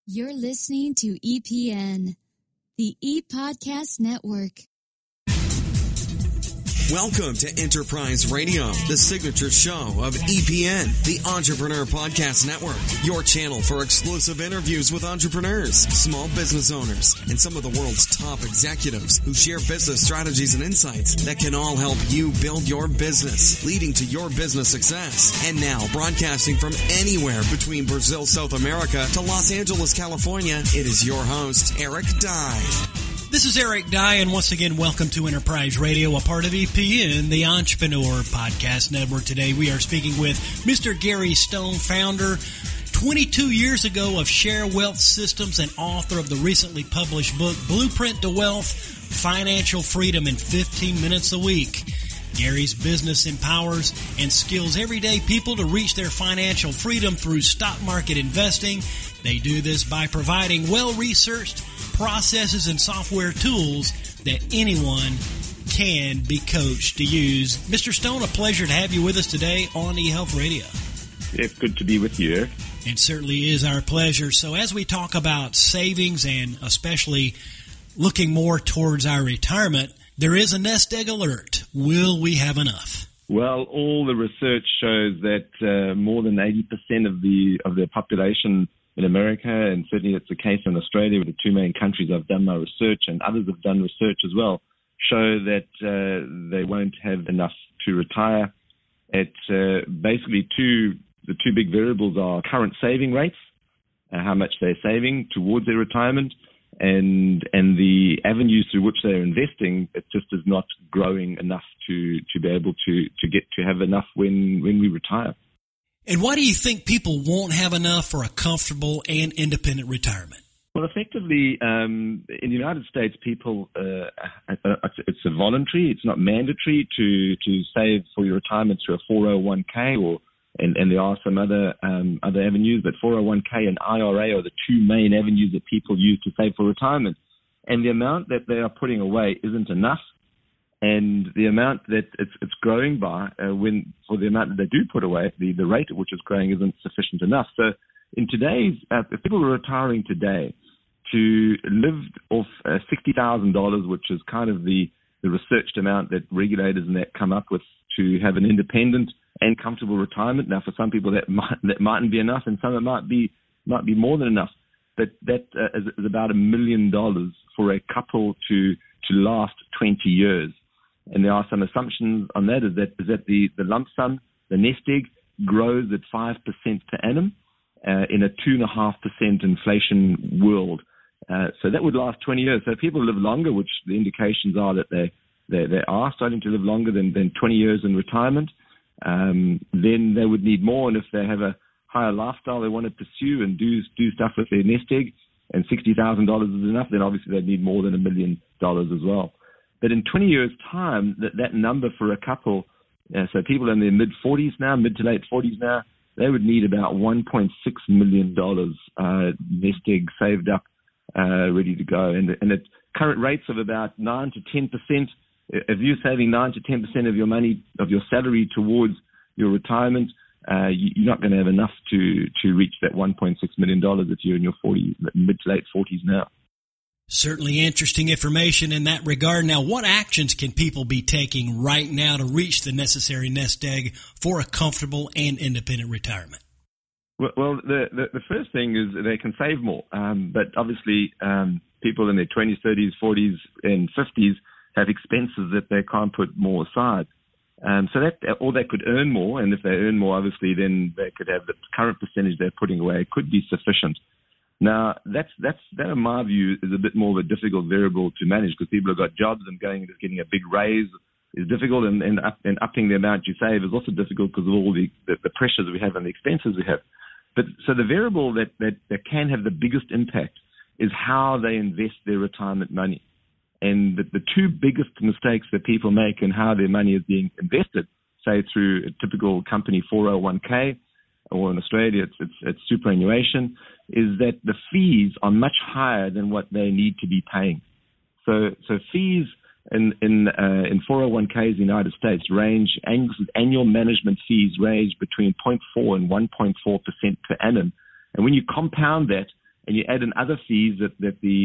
You're listening to EPN, the ePodcast Network. Welcome to Enterprise Radio, the signature show of EPN, the Entrepreneur Podcast Network, your channel for exclusive interviews with entrepreneurs, small business owners, and some of the world's top executives who share business strategies and insights that can all help you build your business, leading to your business success. And now, broadcasting from anywhere between Brazil, South America to Los Angeles, California, it is your host, Eric Dye. This is Eric Dye, and once again, welcome to Enterprise Radio, a part of EPN, the Entrepreneur Podcast Network. Today, we are speaking with Mr. Gary Stone, founder 22 years ago of Share Wealth Systems and author of the recently published book, Blueprint to Wealth, Financial Freedom in 15 Minutes a Week. Gary's business empowers and skills everyday people to reach their financial freedom through stock market investing. They do this by providing well-researched processes and software tools that anyone can be coached to use. Mr. Stone, a pleasure to have you with us today on eHealth Radio. It's good to be with you, Eric. It certainly is our pleasure. So as we talk about savings and especially looking more towards our retirement, there is a nest egg alert. Will we have enough? Well, all the research shows that more than 80% of the population in America, and certainly it's the case in Australia with the two main countries I've done my research, and others have done research as well, show that they won't have enough to retire. Basically the two big variables are current saving rates, how much they're saving towards their retirement, and the avenues through which they're investing. It just is not growing enough to be able to get to have enough when we retire. And why do you think people won't have enough for a comfortable and independent retirement? Well, effectively, in the United States, people, it's a voluntary, it's not mandatory to save for your retirement through a 401k and there are some other avenues, but 401k and IRA are the two main avenues that people use to save for retirement. And the amount that they are putting away isn't enough. And the amount that it's growing by, for the amount that they do put away, the rate at which it's growing isn't sufficient enough. So in today's, if people are retiring today, to live off $60,000, which is kind of the researched amount that regulators and that come up with to have an independent and comfortable retirement. Now, for some people that mightn't be enough, and some it might be more than enough. But that is about $1 million for a couple to last 20 years. And there are some assumptions on that. Is that the lump sum, the nest egg, grows at 5% per annum in a 2.5% inflation world. So that would last 20 years. So if people live longer, which the indications are that they are starting to live longer than 20 years in retirement, then they would need more. And if they have a higher lifestyle they want to pursue and do stuff with their nest egg, and $60,000 is enough, then obviously they'd need more than $1 million as well. But in 20 years' time, that number for a couple, so people in their mid-40s now, mid to late 40s now, they would need about $1.6 million nest egg saved up, ready to go. And at current rates of about 9 to 10%, if you're saving 9 to 10% of your money, of your salary towards your retirement, you're not going to have enough to reach that $1.6 million if you're in your mid to late 40s now. Certainly interesting information in that regard. Now, what actions can people be taking right now to reach the necessary nest egg for a comfortable and independent retirement? Well, the first thing is they can save more. But obviously, people in their 20s, 30s, 40s, and 50s have expenses that they can't put more aside. So or they could earn more, and if they earn more, obviously, then they could have the current percentage they're putting away could be sufficient. Now, that in my view is a bit more of a difficult variable to manage, because people have got jobs and going and just getting a big raise is difficult, and upping the amount you save is also difficult because of all the pressures we have and the expenses we have. But so the variable that can have the biggest impact is how they invest their retirement money. And the two biggest mistakes that people make in how their money is being invested, say through a typical company 401k, or in Australia it's superannuation, is that the fees are much higher than what they need to be paying. So fees in 401ks in the United States annual management fees range between 0.4 and 1.4% per annum. And when you compound that and you add in other fees that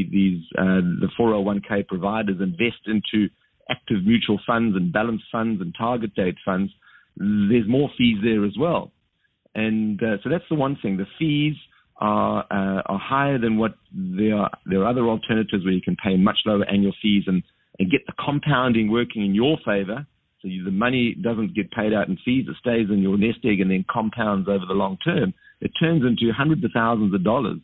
the 401k providers invest into active mutual funds and balanced funds and target date funds, there's more fees there as well. And so that's the one thing. The fees are higher than what there are other alternatives where you can pay much lower annual fees and get the compounding working in your favor. So the money doesn't get paid out in fees. It stays in your nest egg and then compounds over the long term. It turns into hundreds of thousands of dollars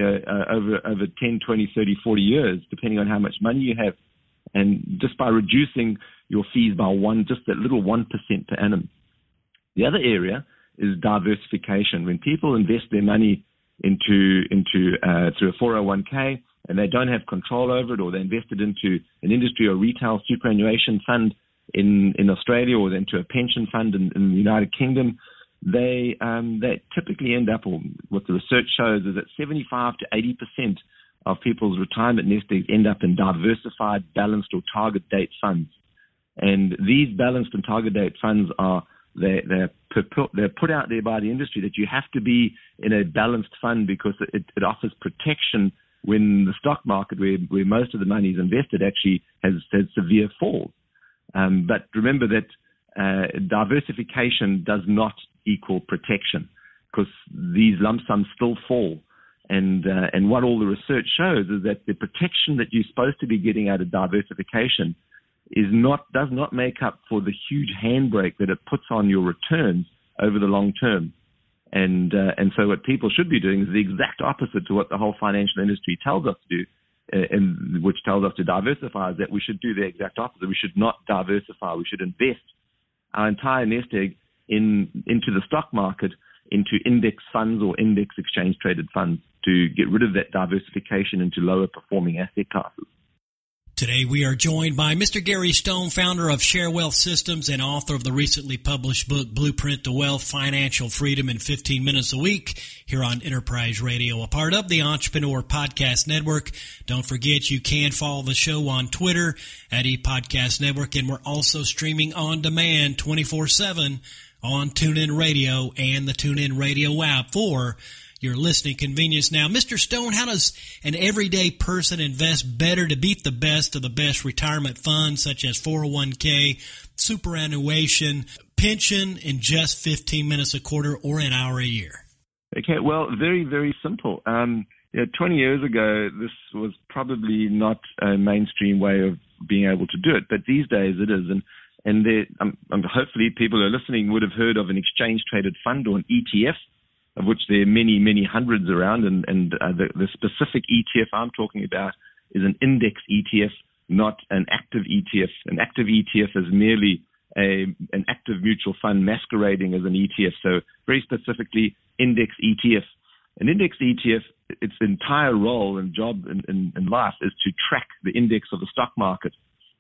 over 10, 20, 30, 40 years, depending on how much money you have. And just by reducing your fees by just that little 1% per annum. The other area is diversification. When people invest their money into through a 401k and they don't have control over it, or they invest it into an industry or retail superannuation fund in Australia, or into a pension fund in the United Kingdom, they typically end up, or what the research shows is that 75 to 80% of people's retirement nest eggs end up in diversified, balanced, or target date funds. And these balanced and target date funds they're put out there by the industry that you have to be in a balanced fund because it offers protection when the stock market, where most of the money is invested, actually has severe falls. But remember that diversification does not equal protection, because these lump sums still fall. And what all the research shows is that the protection that you're supposed to be getting out of diversification does not make up for the huge handbrake that it puts on your returns over the long term. And so what people should be doing is the exact opposite to what the whole financial industry tells us to do, and which tells us to diversify, is that we should do the exact opposite. We should not diversify. We should invest our entire nest egg into the stock market, into index funds or index exchange traded funds, to get rid of that diversification into lower performing asset classes. Today we are joined by Mr. Gary Stone, founder of Share Wealth Systems and author of the recently published book, Blueprint to Wealth, Financial Freedom in 15 Minutes a Week, here on Enterprise Radio, a part of the Entrepreneur Podcast Network. Don't forget you can follow the show on Twitter at ePodcast Network, and we're also streaming on demand 24/7 on TuneIn Radio and the TuneIn Radio app for your listening convenience. Now, Mr. Stone, how does an everyday person invest better to beat the best of the best retirement funds such as 401k, superannuation, pension in just 15 minutes a quarter or an hour a year? Okay, well, very, very simple. 20 years ago, this was probably not a mainstream way of being able to do it, but these days it is. And hopefully people who are listening would have heard of an exchange-traded fund, or an ETF, of which there are many, many hundreds around, and the specific ETF I'm talking about is an index ETF, not an active ETF. An active ETF is merely an active mutual fund masquerading as an ETF, so very specifically index ETF. An index ETF, its entire role and job in life is to track the index of the stock market.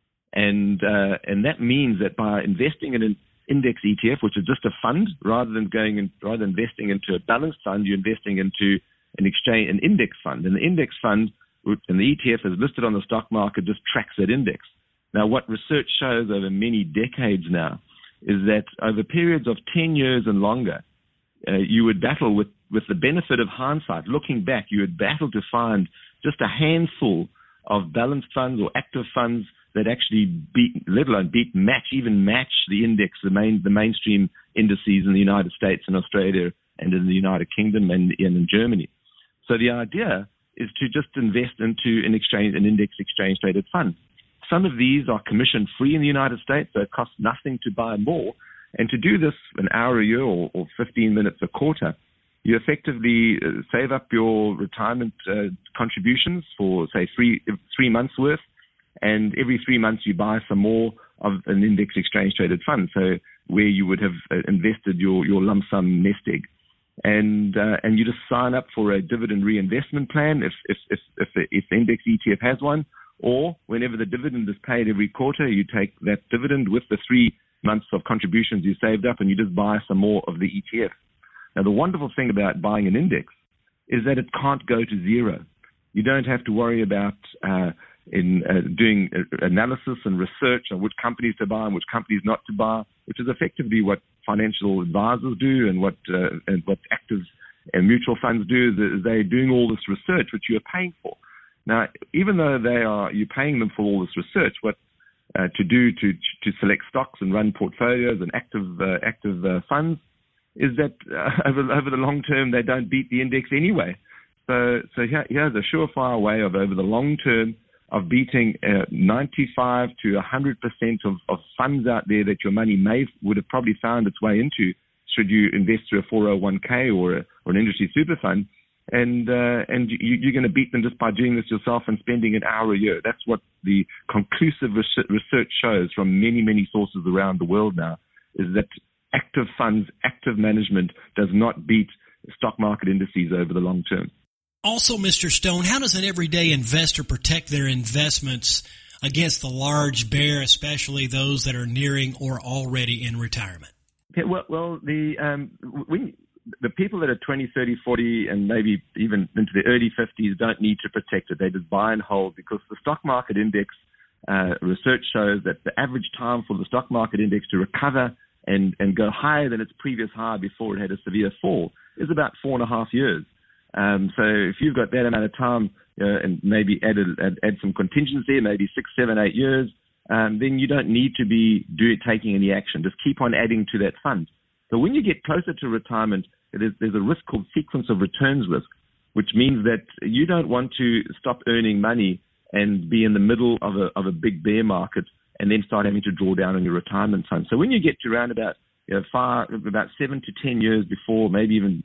And that means that by investing in an index ETF, which is just a fund, rather than investing into a balanced fund, you're investing into an index fund. And the index fund and the ETF is listed on the stock market, just tracks that index. Now, what research shows over many decades now is that over periods of 10 years and longer, you would battle with the benefit of hindsight. Looking back, you would battle to find just a handful of balanced funds or active funds that actually match the index, the mainstream indices in the United States and Australia and in the United Kingdom and in Germany. So the idea is to just invest into an index exchange traded fund. Some of these are commission free in the United States, so it costs nothing to buy more. And to do this an hour a year or 15 minutes a quarter, you effectively save up your retirement contributions for, say, three months worth. And every 3 months you buy some more of an index exchange traded fund, so where you would have invested your lump sum nest egg, and you just sign up for a dividend reinvestment plan if the index ETF has one, or whenever the dividend is paid every quarter, you take that dividend with the 3 months of contributions you saved up, and you just buy some more of the ETF. Now, the wonderful thing about buying an index is that it can't go to zero. You don't have to worry about doing analysis and research on which companies to buy and which companies not to buy, which is effectively what financial advisors do and what active mutual funds do is they're doing all this research, which you're paying for. Now, even though you're paying them for all this research, what to select stocks and run portfolios and active funds is that over the long term they don't beat the index anyway. So here's a surefire way of over the long term of beating 95 to 100% of funds out there that your money would have probably found its way into should you invest through a 401k or an industry super fund. And you're going to beat them just by doing this yourself and spending an hour a year. That's what the conclusive research shows from many, many sources around the world now, is that active funds, active management does not beat stock market indices over the long term. Also, Mr. Stone, how does an everyday investor protect their investments against the large bear, especially those that are nearing or already in retirement? Yeah, well, the people that are 20, 30, 40, and maybe even into their early 50s don't need to protect it. They just buy and hold, because the stock market index research shows that the average time for the stock market index to recover and go higher than its previous high before it had a severe fall is about 4.5 years. So if you've got that amount of time and maybe add some contingency, maybe 6, 7, 8 years, then you don't need to be taking any action. Just keep on adding to that fund. So when you get closer to retirement, there's a risk called sequence of returns risk, which means that you don't want to stop earning money and be in the middle of a big bear market and then start having to draw down on your retirement fund. So when you get to around about 7 to 10 years before, maybe even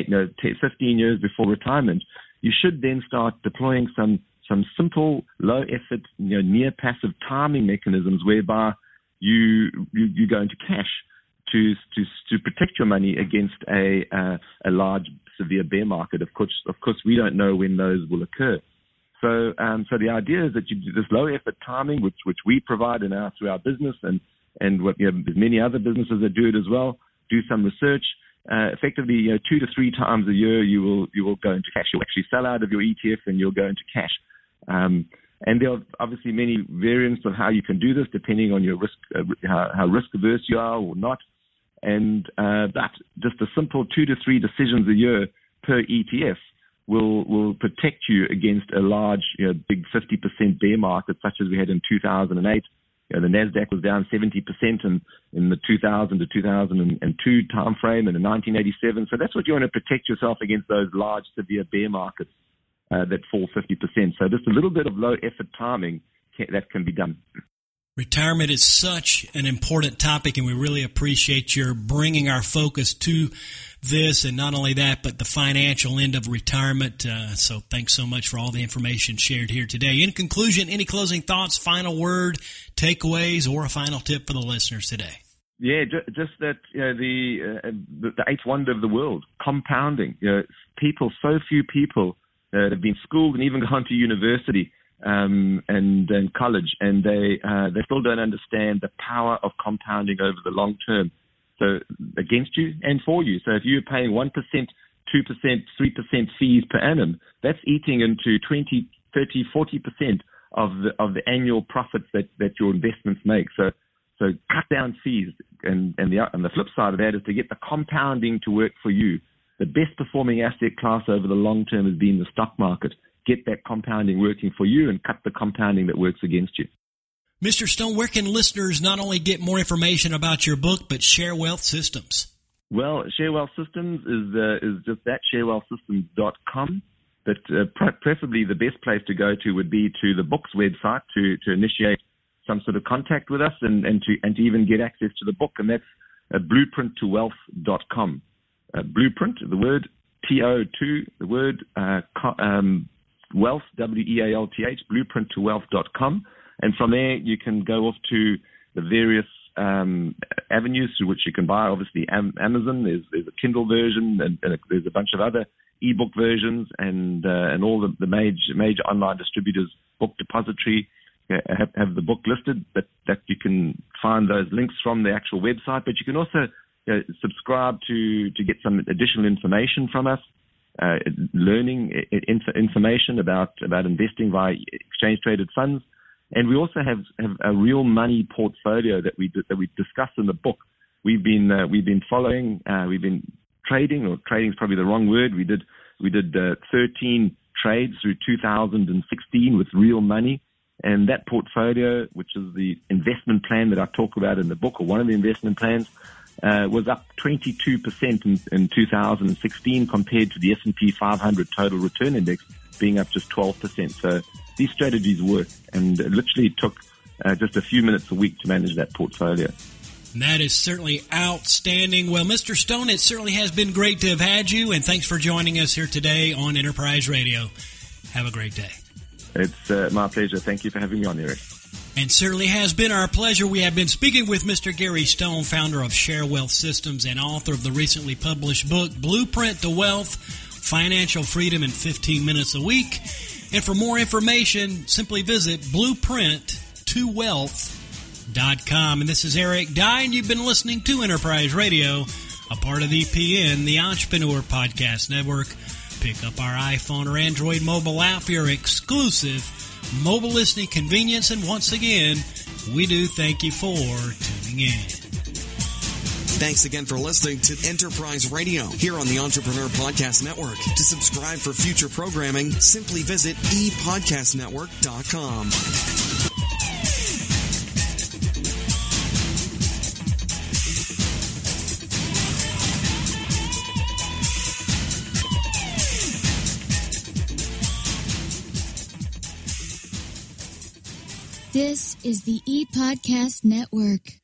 15 years before retirement, you should then start deploying some simple, low effort, near passive timing mechanisms whereby you go into cash to protect your money against a large severe bear market. Of course, we don't know when those will occur. So the idea is that you do this low effort timing, which we provide through our business, and what there's many other businesses that do it as well. Do some research. Effectively, 2 to 3 times a year, you will go into cash. You'll actually sell out of your ETF and you'll go into cash. And there are obviously many variants of how you can do this, depending on your risk, how risk averse you are or not. And that just a simple 2 to 3 decisions a year per ETF will protect you against a large, big 50% bear market, such as we had in 2008. The Nasdaq was down 70% in the 2000 to 2002 timeframe, and in 1987. So that's what you want to protect yourself against, those large, severe bear markets that fall 50%. So just a little bit of low effort timing that can be done. Retirement is such an important topic, and we really appreciate your bringing our focus to this, and not only that, but the financial end of retirement. So thanks so much for all the information shared here today. In conclusion, any closing thoughts, final word, takeaways, or a final tip for the listeners today? Yeah, just that the eighth wonder of the world, compounding. So few people that have been schooled and even gone to university and college, and they still don't understand the power of compounding over the long term. So against you and for you. So if you're paying 1%, 2%, 3% fees per annum, that's eating into 20, 30, 40% of the annual profits that your investments make. So cut down fees, and the flip side of that is to get the compounding to work for you. The best performing asset class over the long term has been the stock market. Get that compounding working for you and cut the compounding that works against you. Mr. Stone, where can listeners not only get more information about your book, but Share Wealth Systems? Well, Share Wealth Systems is just that, sharewealthsystems.com. But preferably the best place to go to would be to the book's website to initiate some sort of contact with us and to even get access to the book, and that's blueprinttowealth.com. Blueprint, the word TO2, the word wealth, WEALTH, blueprinttowealth.com. And from there, you can go off to the various avenues through which you can buy. Obviously, Amazon, there's a Kindle version, and there's a bunch of other ebook versions, and all the major online distributors, Book Depository, have the book listed, that you can find those links from the actual website. But you can also subscribe to get some additional information from us, learning information about investing via exchange-traded funds. And we also have a real money portfolio that we discuss in the book. We've been following, we've been trading, or trading is probably the wrong word. We did 13 trades through 2016 with real money. And that portfolio, which is the investment plan that I talk about in the book, or one of the investment plans, was up 22% in 2016 compared to the S&P 500 total return index being up just 12%. So these strategies work, and it literally took just a few minutes a week to manage that portfolio. That is certainly outstanding. Well, Mr. Stone, it certainly has been great to have had you, and thanks for joining us here today on Enterprise Radio. Have a great day. It's my pleasure. Thank you for having me on, Eric. And certainly has been our pleasure. We have been speaking with Mr. Gary Stone, founder of Share Wealth Systems and author of the recently published book, Blueprint to Wealth, Financial Freedom in 15 Minutes a Week. And for more information, simply visit blueprint2wealth.com. And this is Eric Dye, and you've been listening to Enterprise Radio, a part of EPN, the Entrepreneur Podcast Network. Pick up our iPhone or Android mobile app for your exclusive mobile listening convenience. And once again, we do thank you for tuning in. Thanks again for listening to Enterprise Radio here on the Entrepreneur Podcast Network. To subscribe for future programming, simply visit epodcastnetwork.com. This is the ePodcast Network.